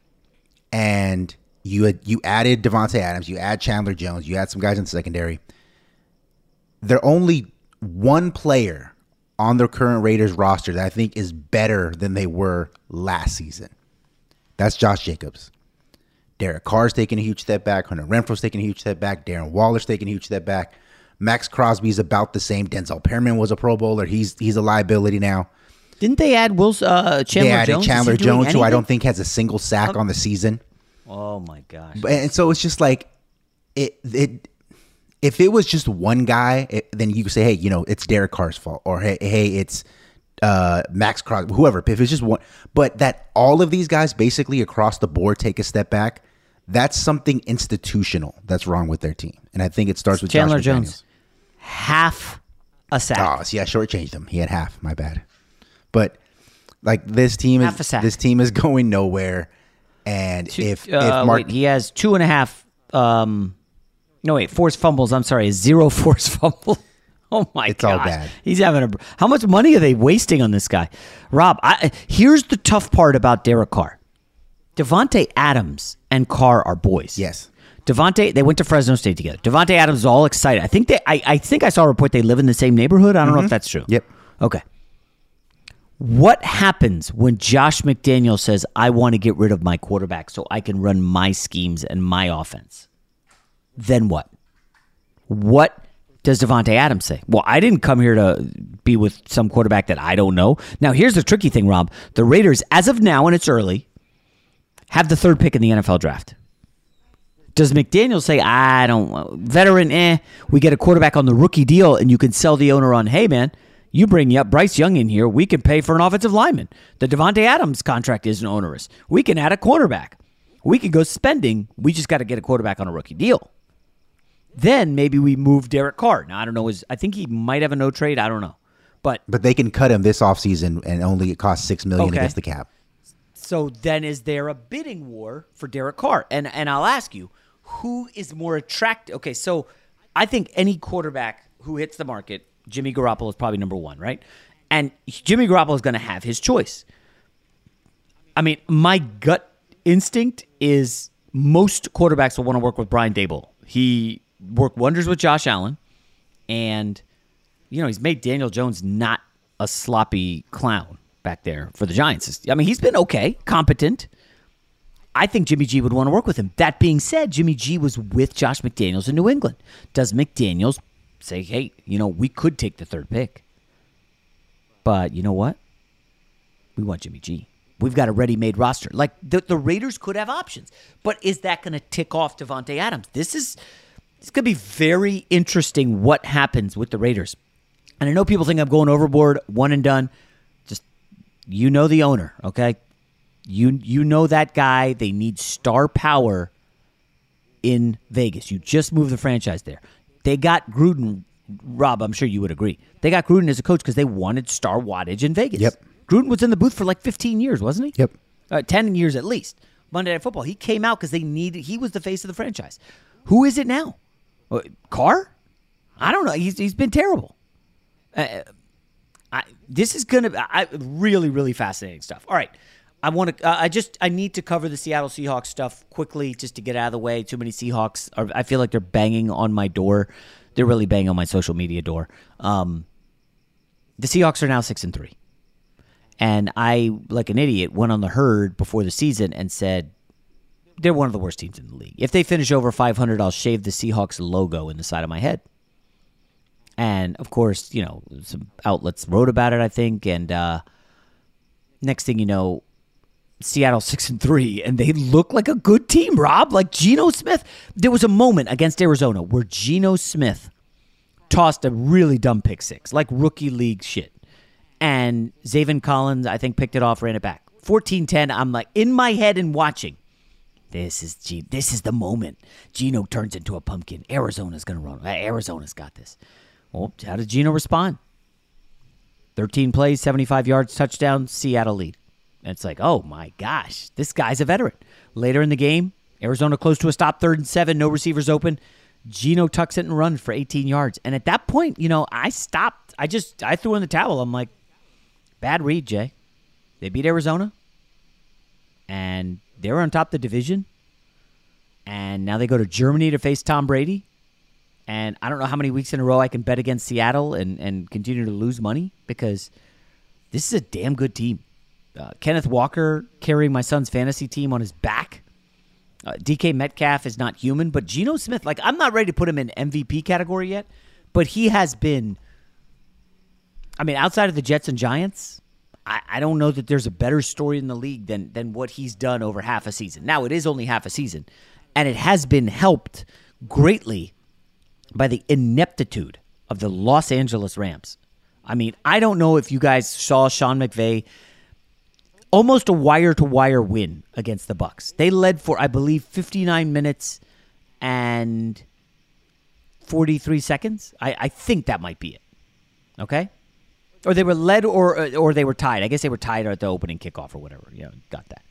and you had, you added Davante Adams, you add Chandler Jones, you add some guys in the secondary. They're only one player on their current Raiders roster that I think is better than they were last season. That's Josh Jacobs. Derek Carr's taking a huge step back. Hunter Renfro's taking a huge step back. Darren Waller's taking a huge step back. Max Crosby's about the same. Denzel Perryman was a Pro Bowler. He's he's a liability now. Didn't they add Will uh, Chandler they added Jones? Chandler Jones, anything? who I don't think has a single sack oh. on the season. Oh my gosh! And so it's just like it. It if it was just one guy, it, then you could say, hey, you know, it's Derek Carr's fault, or hey, hey, it's uh, Max Crosby, whoever. If it's just one, but that all of these guys basically across the board take a step back. That's something institutional that's wrong with their team, and I think it starts with Chandler Josh Jones. Half a sack. Oh, see, I shortchanged him. He had half. My bad. But like this team half is this team is going nowhere. And two, if uh, if Mark wait, he has two and a half. Um, no wait, forced fumbles. I'm sorry, zero forced fumbles. Oh my god, it's all bad. He's having a. How much money are they wasting on this guy, Rob? I, here's the tough part about Derek Carr. Davante Adams and Carr are boys. Yes. Davante, they went to Fresno State together. Davante Adams is all excited. I think they. I, I think I saw a report they live in the same neighborhood. I don't mm-hmm. know if that's true. Yep. Okay. What happens when Josh McDaniels says, I want to get rid of my quarterback so I can run my schemes and my offense? Then what? What does Davante Adams say? Well, I didn't come here to be with some quarterback that I don't know. Now, here's the tricky thing, Rob. The Raiders, as of now, and it's early, have the third pick in the N F L draft. Does McDaniel say, I don't, veteran, eh, we get a quarterback on the rookie deal and you can sell the owner on, hey, man, you bring up Bryce Young in here, we can pay for an offensive lineman. The Davante Adams contract isn't onerous. We can add a cornerback. We can go spending. We just got to get a quarterback on a rookie deal. Then maybe we move Derek Carr. Now, I don't know. Is I think he might have a no trade. I don't know. But but they can cut him this offseason and only it costs six million dollars okay. against the cap. So then is there a bidding war for Derek Carr? And and I'll ask you, who is more attractive? Okay, so I think any quarterback who hits the market, Jimmy Garoppolo is probably number one, right? And Jimmy Garoppolo is going to have his choice. I mean, my gut instinct is most quarterbacks will want to work with Brian Daboll. He worked wonders with Josh Allen, and you know he's made Daniel Jones not a sloppy clown back there for the Giants. I mean, he's been okay, competent. I think Jimmy G would want to work with him. That being said, Jimmy G was with Josh McDaniels in New England. Does McDaniels say, hey, you know, we could take the third pick, but you know what? We want Jimmy G. We've got a ready-made roster. Like, the, the Raiders could have options, but is that going to tick off Davante Adams? This is it's going to be very interesting what happens with the Raiders. And I know people think I'm going overboard, one and done. Just, you know the owner, okay? You you know that guy. They need star power in Vegas. You just moved the franchise there. They got Gruden Rob, I'm sure you would agree. They got Gruden as a coach because they wanted star wattage in Vegas. Yep. Gruden was in the booth for like fifteen years, wasn't he? Yep. Uh, ten years at least. Monday Night Football. He came out because they needed. He was the face of the franchise. Who is it now? Uh, Carr? I don't know. He's he's been terrible. Uh, I, this is gonna I really really fascinating stuff. All right. I want to. Uh, I just. I need to cover the Seattle Seahawks stuff quickly, just to get out of the way. Too many Seahawks. Are, I feel like they're banging on my door. They're really banging on my social media door. Um, the Seahawks are now six and three, and I, like an idiot, went on the herd before the season and said they're one of the worst teams in the league. If they finish over five hundred, I'll shave the Seahawks logo in the side of my head. And of course, you know, some outlets wrote about it, I think, and uh, next thing you know, Seattle six and three, and they look like a good team, Rob. Like Geno Smith. There was a moment against Arizona where Geno Smith tossed a really dumb pick six, like rookie league shit. And Zaven Collins, I think, picked it off, ran it back. fourteen ten, I'm like, in my head and watching. This is G- this is the moment. Geno turns into a pumpkin. Arizona's going to run. Arizona's got this. Well, how did Geno respond? thirteen plays, seventy-five yards, touchdown, Seattle lead. And it's like, oh, my gosh, this guy's a veteran. Later in the game, Arizona close to a stop, third and seven, no receivers open. Geno tucks it and runs for eighteen yards. And at that point, you know, I stopped. I just, I threw in the towel. I'm like, bad read, Jay. They beat Arizona. And they're on top of the division. And now they go to Germany to face Tom Brady. And I don't know how many weeks in a row I can bet against Seattle and, and continue to lose money because this is a damn good team. Uh, Kenneth Walker carrying my son's fantasy team on his back. Uh, D K Metcalf is not human, but Geno Smith, like, I'm not ready to put him in M V P category yet, but he has been, I mean, outside of the Jets and Giants, I, I don't know that there's a better story in the league than than what he's done over half a season. Now, it is only half a season, and it has been helped greatly by the ineptitude of the Los Angeles Rams. I mean, I don't know if you guys saw Sean McVay, almost a wire-to-wire win against the Bucs. They led for, I believe, fifty-nine minutes and forty-three seconds. I, I think that might be it. Okay? Or they were led or or they were tied. I guess they were tied at the opening kickoff or whatever. Yeah, got that.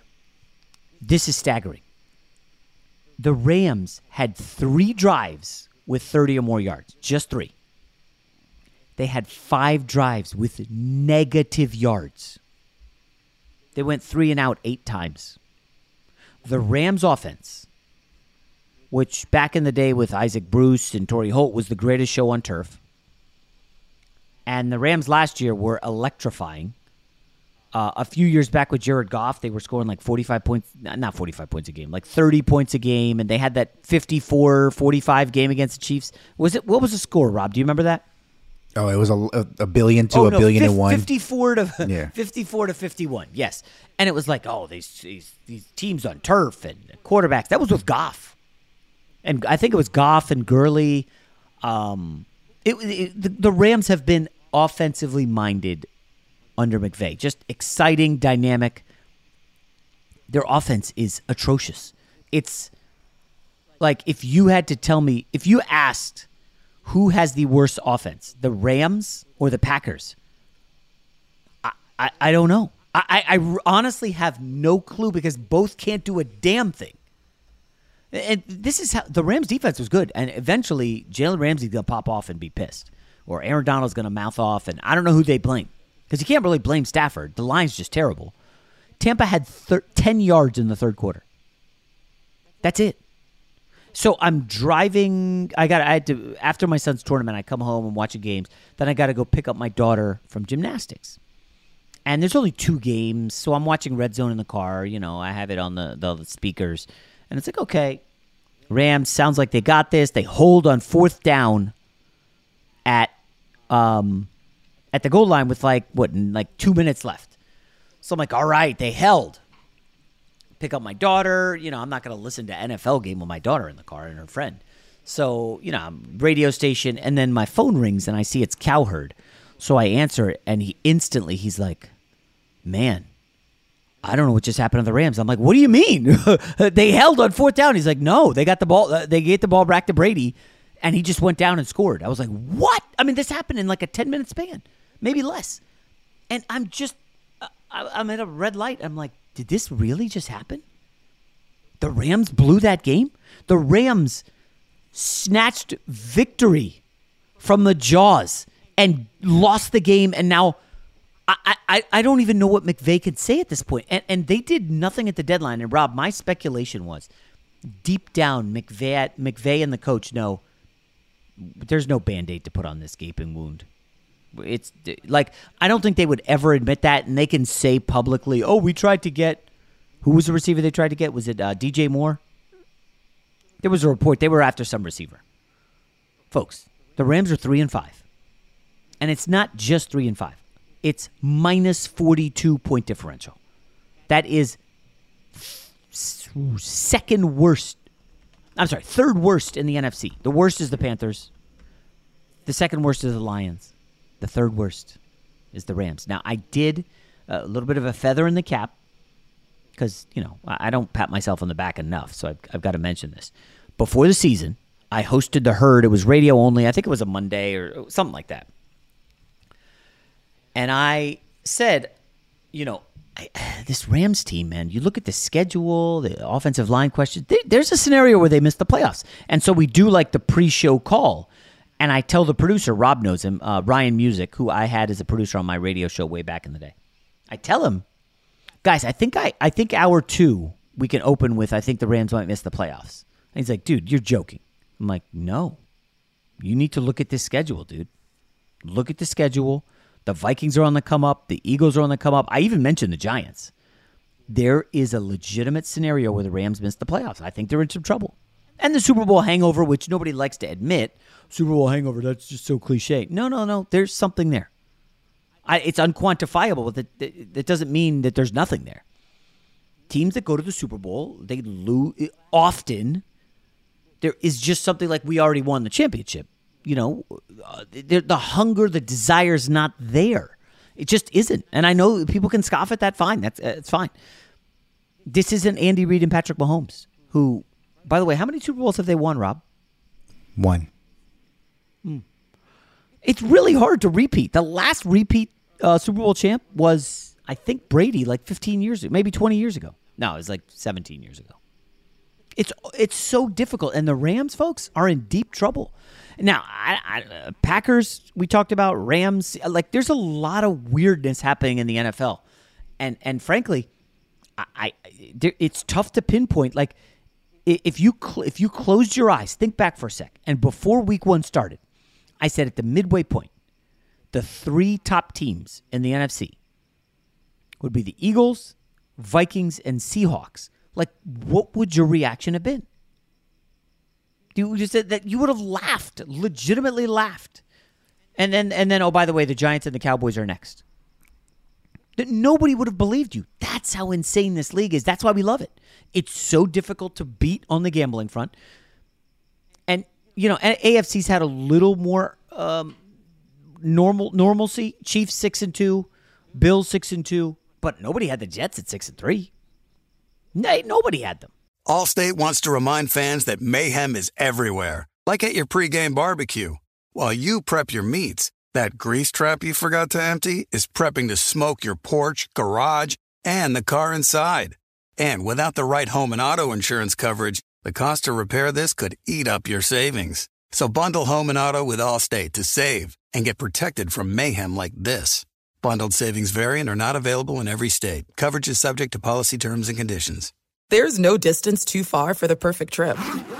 This is staggering. The Rams had three drives with thirty or more yards. Just three. They had five drives with negative yards. They went three and out eight times. The Rams offense, which back in the day with Isaac Bruce and Torrey Holt was the greatest show on turf. And the Rams last year were electrifying. Uh, a few years back with Jared Goff, they were scoring like forty-five points, not forty-five points a game, like thirty points a game. And they had that fifty-four forty-five game against the Chiefs. Was it? What was the score, Rob? Do you remember that? Oh, it was a, a billion to oh, a no, billion fif- and one. fifty-four to yeah. fifty-four to fifty-one. Yes, and it was like, oh, these, these these teams on turf and quarterbacks. That was with Goff, and I think it was Goff and Gurley. Um, it, it the, the Rams have been offensively minded under McVay, just exciting, dynamic. Their offense is atrocious. It's like if you had to tell me, if you asked, who has the worst offense, the Rams or the Packers? I, I, I don't know. I, I honestly have no clue because both can't do a damn thing. And this is how the Rams defense was good. And eventually Jalen Ramsey's going to pop off and be pissed. Or Aaron Donald's going to mouth off. And I don't know who they blame. Because you can't really blame Stafford. The line's just terrible. Tampa had thir- ten yards in the third quarter. That's it. So I'm driving. I got. I had to after my son's tournament. I come home and watch the games. Then I got to go pick up my daughter from gymnastics. And there's only two games, so I'm watching Red Zone in the car. You know, I have it on the the speakers, and it's like, okay, Rams sounds like they got this. They hold on fourth down at um at the goal line with like what like two minutes left. So I'm like, all right, they held. Pick up my daughter. You know, I'm not going to listen to N F L game with my daughter in the car and her friend. So, you know, radio station, and then my phone rings, and I see it's Cowherd. So I answer it, and he instantly, he's like, man, I don't know what just happened to the Rams. I'm like, what do you mean? They held on fourth down. He's like, no, they got the ball. Uh, they gave the ball back to Brady, And he just went down and scored. I was like, what? I mean, this happened in like a ten-minute span, maybe less. And I'm just, uh, I'm at a red light. I'm like, did this really just happen? The Rams blew that game? The Rams snatched victory from the jaws and lost the game, and now I, I, I don't even know what McVay could say at this point. And, and they did nothing at the deadline. And, Rob, my speculation was, deep down, McVay, McVay and the coach know there's no Band-Aid to put on this gaping wound. It's like, I don't think they would ever admit that, and they can say publicly, oh, we tried to get, who was the receiver they tried to get? Was it uh, D J Moore? There was a report they were after some receiver. Folks, the Rams are three and five. And it's not just three and five. It's minus forty-two point differential. That is second worst. I'm sorry, third worst in the N F C. The worst is the Panthers. The second worst is the Lions. The third worst is the Rams. Now, I did a little bit of a feather in the cap because, you know, I don't pat myself on the back enough, so I've, I've got to mention this. Before the season, I hosted The Herd. It was radio only. I think it was a Monday or something like that. And I said, you know, I, this Rams team, man, you look at the schedule, the offensive line questions, there, there's a scenario where they miss the playoffs. And so we do like the pre-show call. And I tell the producer, Rob knows him, uh, Ryan Music, who I had as a producer on my radio show way back in the day. I tell him, guys, I think I, I think hour two we can open with, I think the Rams might miss the playoffs. And he's like, dude, you're joking. I'm like, no. You need to look at this schedule, dude. Look at the schedule. The Vikings are on the come up. The Eagles are on the come up. I even mentioned the Giants. There is a legitimate scenario where the Rams miss the playoffs. I think they're in some trouble. And the Super Bowl hangover, which nobody likes to admit. Super Bowl hangover, that's just so cliche. No, no, no. There's something there. I, it's unquantifiable. That it, it doesn't mean that there's nothing there. Teams that go to the Super Bowl, they lose often. There is just something like we already won the championship. You know, uh, the hunger, the desire is not there. It just isn't. And I know people can scoff at that. Fine. That's uh, it's fine. This isn't Andy Reid and Patrick Mahomes, who, by the way, how many Super Bowls have they won, Rob? One. Hmm. It's really hard to repeat. The last repeat uh, Super Bowl champ was, I think, Brady, like fifteen years ago, maybe twenty years ago. No, it was like seventeen years ago. It's it's so difficult. And the Rams, folks, are in deep trouble. Now, I, I, Packers, we talked about, Rams. Like, there's a lot of weirdness happening in the N F L. And and frankly, I, I it's tough to pinpoint. Like, if you cl- if you closed your eyes, think back for a sec. And before week one started, I said at the midway point, the three top teams in the N F C would be the Eagles, Vikings, and Seahawks. Like, what would your reaction have been? You just said that you would have laughed, legitimately laughed. And then, and then, oh, by the way, the Giants and the Cowboys are next. That nobody would have believed you. That's how insane this league is. That's why we love it. It's so difficult to beat on the gambling front. And, you know, A F C's had a little more um, normal normalcy. Chiefs six and two, Bills six and two, but nobody had the Jets at six and three. No, nobody had them. Allstate wants to remind fans that mayhem is everywhere, like at your pregame barbecue. While you prep your meats, that grease trap you forgot to empty is prepping to smoke your porch, garage, and the car inside. And without the right home and auto insurance coverage, the cost to repair this could eat up your savings. So bundle home and auto with Allstate to save and get protected from mayhem like this. Bundled savings vary and are not available in every state. Coverage is subject to policy terms and conditions. There's no distance too far for the perfect trip.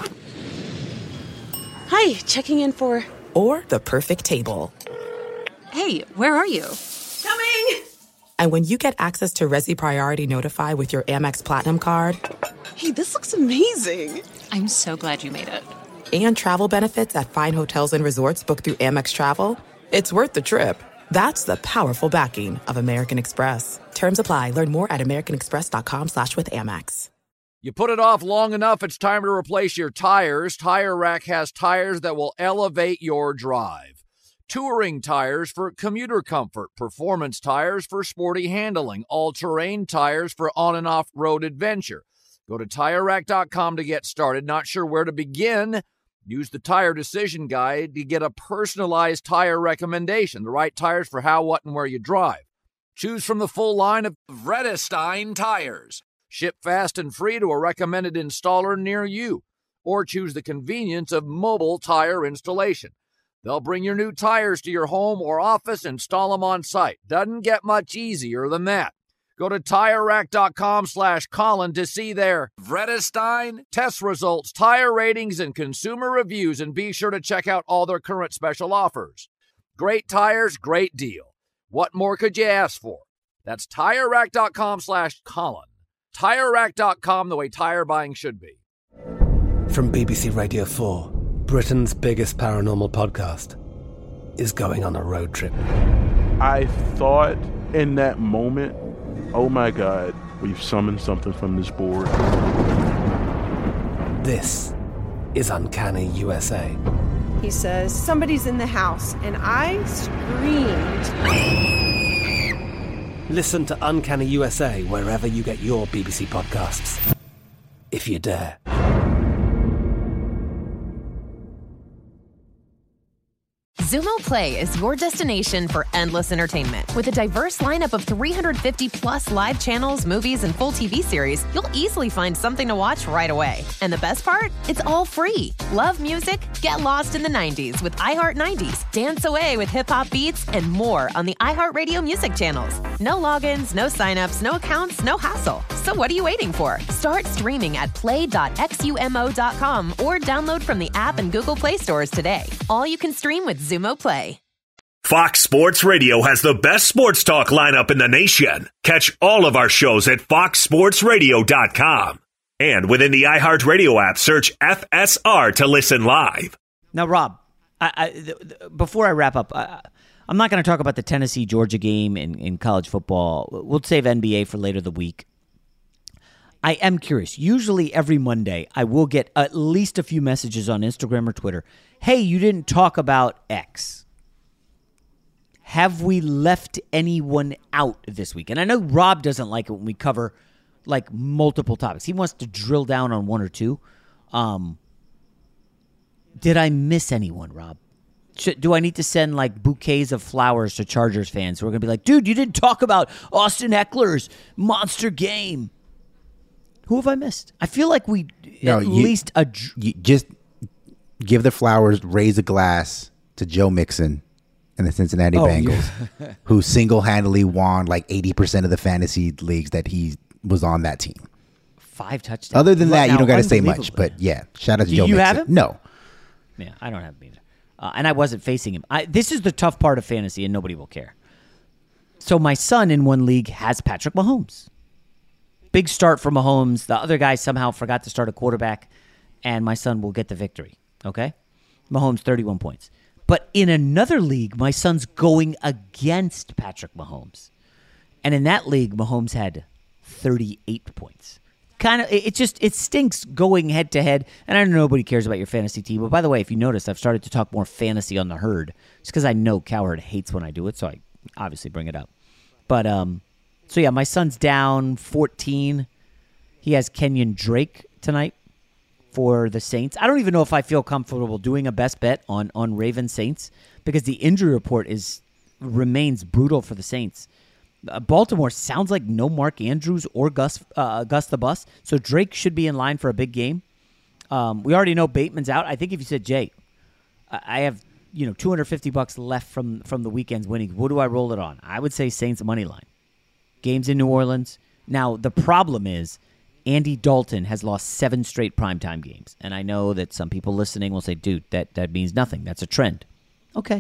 Hi, checking in for... Or the perfect table. Hey, where are you? Coming! And when you get access to Resi Priority Notify with your Amex Platinum card... Hey, this looks amazing! I'm so glad you made it. And travel benefits at fine hotels and resorts booked through Amex Travel, it's worth the trip. That's the powerful backing of American Express. Terms apply. Learn more at americanexpress.com slash with Amex. You put it off long enough, it's time to replace your tires. Tire Rack has tires that will elevate your drive. Touring tires for commuter comfort, performance tires for sporty handling, all-terrain tires for on- and off-road adventure. Go to Tire Rack dot com to get started. Not sure where to begin? Use the Tire Decision Guide to get a personalized tire recommendation, the right tires for how, what, and where you drive. Choose from the full line of Vredestein tires. Ship fast and free to a recommended installer near you. Or choose the convenience of mobile tire installation. They'll bring your new tires to your home or office and install them on site. Doesn't get much easier than that. Go to TireRack.com slash Colin to see their Vredestein test results, tire ratings, and consumer reviews, and be sure to check out all their current special offers. Great tires, great deal. What more could you ask for? That's TireRack.com slash Colin. TireRack dot com, the way tire buying should be. From B B C Radio four, Britain's biggest paranormal podcast is going on a road trip. I thought in that moment, oh my God, we've summoned something from this board. This is Uncanny U S A. He says, somebody's in the house, and I screamed. Listen to Uncanny U S A wherever you get your B B C podcasts, if you dare. Xumo Play is your destination for endless entertainment. With a diverse lineup of three hundred fifty plus live channels, movies, and full T V series, you'll easily find something to watch right away. And the best part? It's all free. Love music? Get lost in the nineties with iHeart nineties. Dance away with hip-hop beats and more on the iHeartRadio music channels. No logins, no signups, no accounts, no hassle. So what are you waiting for? Start streaming at play dot xumo dot com or download from the app and Google Play stores today. All you can stream with Xumo Play. Fox Sports Radio has the best sports talk lineup in the nation. Catch all of our shows at fox sports radio dot com. And within the iHeartRadio app, search F S R to listen live. Now, Rob, I, I, th- th- before I wrap up, I, I'm not going to talk about the Tennessee-Georgia game in, in college football. We'll save N B A for later the week. I am curious. Usually every Monday, I will get at least a few messages on Instagram or Twitter. Hey, you didn't talk about X. Have we left anyone out this week? And I know Rob doesn't like it when we cover like multiple topics. He wants to drill down on one or two. Um, did I miss anyone, Rob? Should, do I need to send like bouquets of flowers to Chargers fans who are going to be like, dude, you didn't talk about Austin Eckler's monster game? Who have I missed? I feel like we no, at you, least a you just give the flowers, raise a glass to Joe Mixon and the Cincinnati oh, Bengals, yeah. who single-handedly won like eighty percent of the fantasy leagues that he was on that team. Five touchdowns. Other than that, now, you don't got to say much. But yeah, shout out to Do Joe you Mixon. have him? No. Yeah, I don't have him either. Uh, and I wasn't facing him. I, this is the tough part of fantasy, and nobody will care. So my son in one league has Patrick Mahomes. Big start for Mahomes. The other guy somehow forgot to start a quarterback, and my son will get the victory. Okay? Mahomes, thirty-one points. But in another league, my son's going against Patrick Mahomes. And in that league, Mahomes had thirty-eight points. Kind of, it just, it stinks going head to head. And I know nobody cares about your fantasy team. But by the way, if you notice, I've started to talk more fantasy on the herd. Just because I know Cowherd hates when I do it, so I obviously bring it up. But, um, so yeah, my son's down fourteen. He has Kenyon Drake tonight for the Saints. I don't even know if I feel comfortable doing a best bet on, on Ravens Saints because the injury report is remains brutal for the Saints. Uh, Baltimore sounds like no Mark Andrews or Gus uh, Gus the Bus, so Drake should be in line for a big game. Um, we already know Bateman's out. I think if you said, Jay, I have you know two hundred fifty bucks left from, from the weekend's winnings, what do I roll it on? I would say Saints money line. Games in New Orleans. Now, the problem is Andy Dalton has lost seven straight primetime games, and I know that some people listening will say, dude, that, that means nothing. That's a trend. Okay.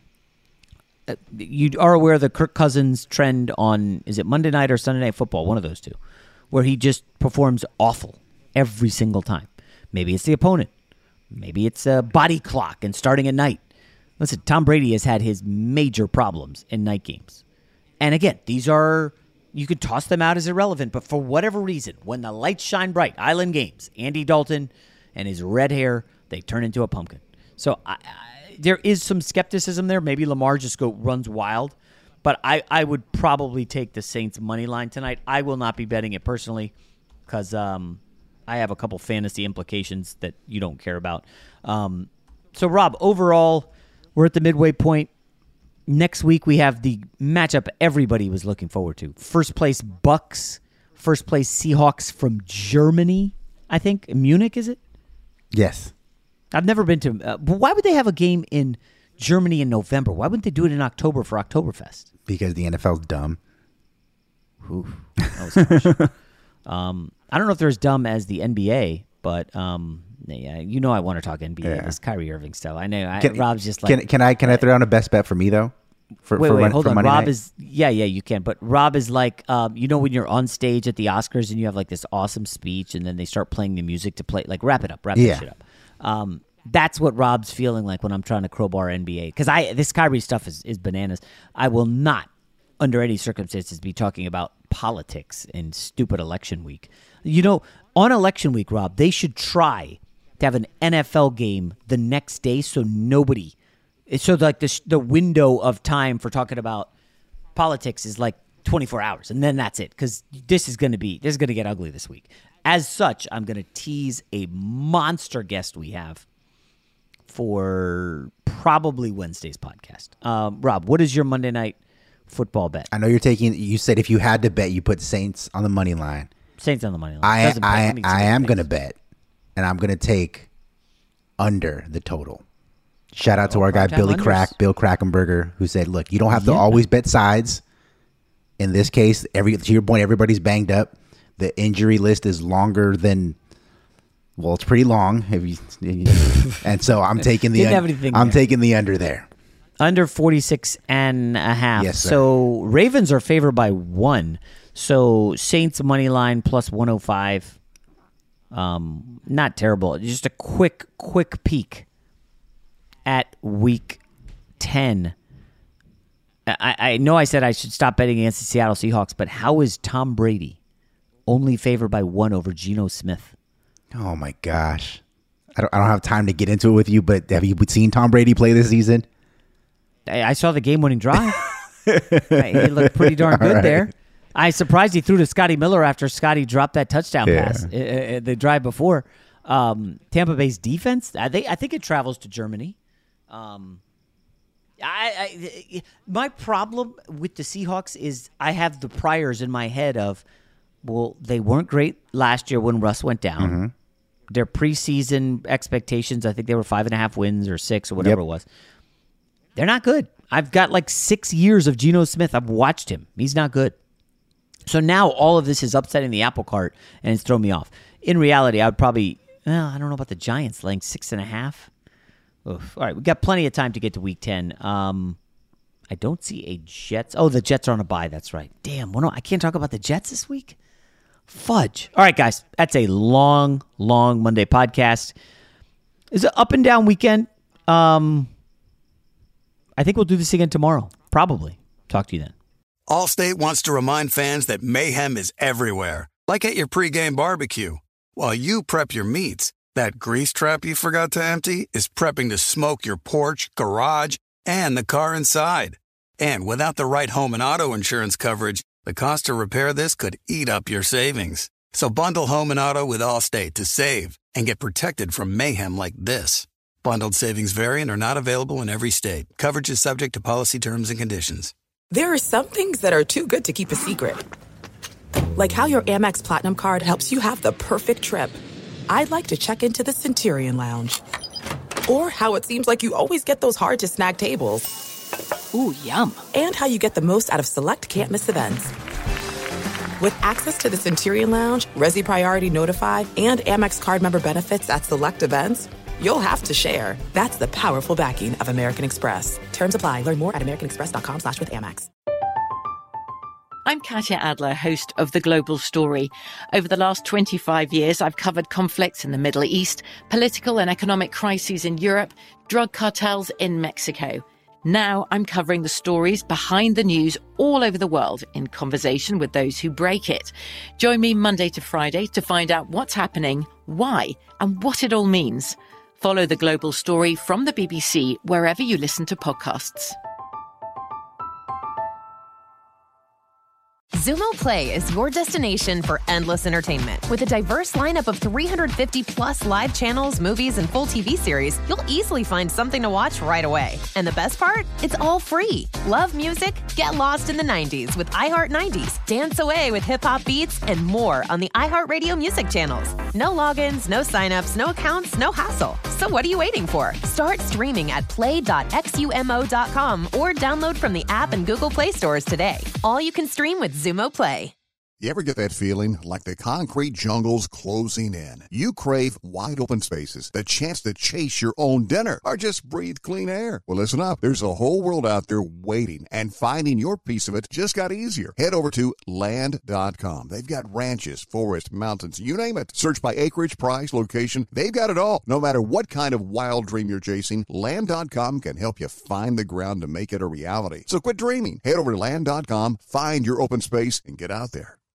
You are aware of the Kirk Cousins trend on, is it Monday Night or Sunday Night Football? One of those two, where he just performs awful every single time. Maybe it's the opponent. Maybe it's a body clock and starting at night. Listen, Tom Brady has had his major problems in night games. And again, these are, you could toss them out as irrelevant, but for whatever reason, when the lights shine bright, Island Games, Andy Dalton and his red hair, they turn into a pumpkin. So I, I there is some skepticism there. Maybe Lamar just go runs wild. But I, I would probably take the Saints money line tonight. I will not be betting it personally because um, I have a couple fantasy implications that you don't care about. Um, so, Rob, overall, we're at the midway point. Next week, we have the matchup everybody was looking forward to. First place Bucks, first place Seahawks from Germany, I think. Munich, is it? Yes. I've never been to uh, – but why would they have a game in Germany in November? Why wouldn't they do it in October for Oktoberfest? Because the N F L's dumb. Ooh, that was harsh. um, I don't know if they're as dumb as the N B A, but um, yeah, you know I want to talk N B A. Yeah. This Kyrie Irving stuff. I know. I, can, Rob's just like can, can I can I throw down a best bet for me though? For, wait, for wait, run, hold for on. Monday Rob night? is yeah, yeah, you can. But Rob is like, um, you know, when you're on stage at the Oscars and you have like this awesome speech, and then they start playing the music to play, like wrap it up, wrap yeah. that shit up. Um, that's what Rob's feeling like when I'm trying to crowbar N B A, because I this Kyrie stuff is is bananas. I will not, under any circumstances, be talking about politics in stupid election week. You know, on election week, Rob, they should try to have an N F L game the next day so nobody, so like the, the window of time for talking about politics is like twenty-four hours, and then that's it, because this is going to be, this is going to get ugly this week. As such, I'm going to tease a monster guest we have for probably Wednesday's podcast. Um, Rob, what is your Monday night football bet? I know you're taking. You said if you had to bet, you put Saints on the money line. Saints on the money line. I I, I am going to bet, and I'm going to take under the total. Shout out to our guy Billy unders. Crack, Bill Krackenberger, who said, "Look, you don't have to yeah. always bet sides. In this case, every to your point, everybody's banged up. The injury list is longer than." Well, it's pretty long, if you, and so I'm taking the un, I'm there. taking the under there. Under forty-six and a half. Yes, sir. So Ravens are favored by one. So Saints money line plus one oh five. Um, not terrible. Just a quick, quick peek at week ten. I, I know I said I should stop betting against the Seattle Seahawks, but how is Tom Brady only favored by one over Geno Smith? Oh, my gosh. I don't, I don't have time to get into it with you, but have you seen Tom Brady play this season? I, I saw the game-winning drive. He looked pretty darn good right. there. I surprised he threw to Scotty Miller after Scotty dropped that touchdown yeah. pass uh, uh, the drive before. Um, Tampa Bay's defense, I think, I think it travels to Germany. Um, I, I my problem with the Seahawks is I have the priors in my head of, well, they weren't great last year when Russ went down. Mm-hmm. Their preseason expectations, I think they were five and a half wins or six or whatever yep. it was. They're not good. I've got like six years of Geno Smith. I've watched him. He's not good. So now all of this is upsetting the apple cart, and it's thrown me off. In reality, I would probably, well, I don't know about the Giants laying six and a half. Oof. All right, we've got plenty of time to get to week ten. Um, I don't see a Jets. Oh, the Jets are on a bye. That's right. Damn, well, no, I can't talk about the Jets this week. Fudge. All right, guys, that's a long, long Monday podcast. It's an up and down weekend. Um, I think we'll do this again tomorrow. Probably. Talk to you then. Allstate wants to remind fans that mayhem is everywhere, like at your pregame barbecue. While you prep your meats, that grease trap you forgot to empty is prepping to smoke your porch, garage, and the car inside. And without the right home and auto insurance coverage, the cost to repair this could eat up your savings. So bundle home and auto with Allstate to save and get protected from mayhem like this. Bundled savings vary and are not available in every state. Coverage is subject to policy terms and conditions. There are some things that are too good to keep a secret. Like how your Amex Platinum card helps you have the perfect trip. I'd like to check into the Centurion Lounge. Or how it seems like you always get those hard-to-snag tables. Ooh, yum. And how you get the most out of select can't-miss events. With access to the Centurion Lounge, Resi Priority Notified, and Amex card member benefits at select events, you'll have to share. That's the powerful backing of American Express. Terms apply. Learn more at americanexpress.com slash with Amex. I'm Katya Adler, host of The Global Story. Over the last twenty-five years, I've covered conflicts in the Middle East, political and economic crises in Europe, drug cartels in Mexico. Now I'm covering the stories behind the news all over the world in conversation with those who break it. Join me Monday to Friday to find out what's happening, why, and what it all means. Follow The Global Story from the B B C wherever you listen to podcasts. Zumo Play is your destination for endless entertainment. With a diverse lineup of three hundred fifty plus live channels, movies, and full T V series, you'll easily find something to watch right away. And the best part? It's all free. Love music? Get lost in the nineties with iHeart nineties. Dance away with hip-hop beats and more on the iHeartRadio music channels. No logins, no signups, no accounts, no hassle. So what are you waiting for? Start streaming at play dot xumo dot com or download from the app and Google Play stores today. All you can stream with Zumo Play. You ever get that feeling like the concrete jungle's closing in? You crave wide open spaces, the chance to chase your own dinner, or just breathe clean air. Well, listen up. There's a whole world out there waiting, and finding your piece of it just got easier. Head over to land dot com. They've got ranches, forests, mountains, you name it. Search by acreage, price, location. They've got it all. No matter what kind of wild dream you're chasing, land dot com can help you find the ground to make it a reality. So quit dreaming. Head over to land dot com, find your open space, and get out there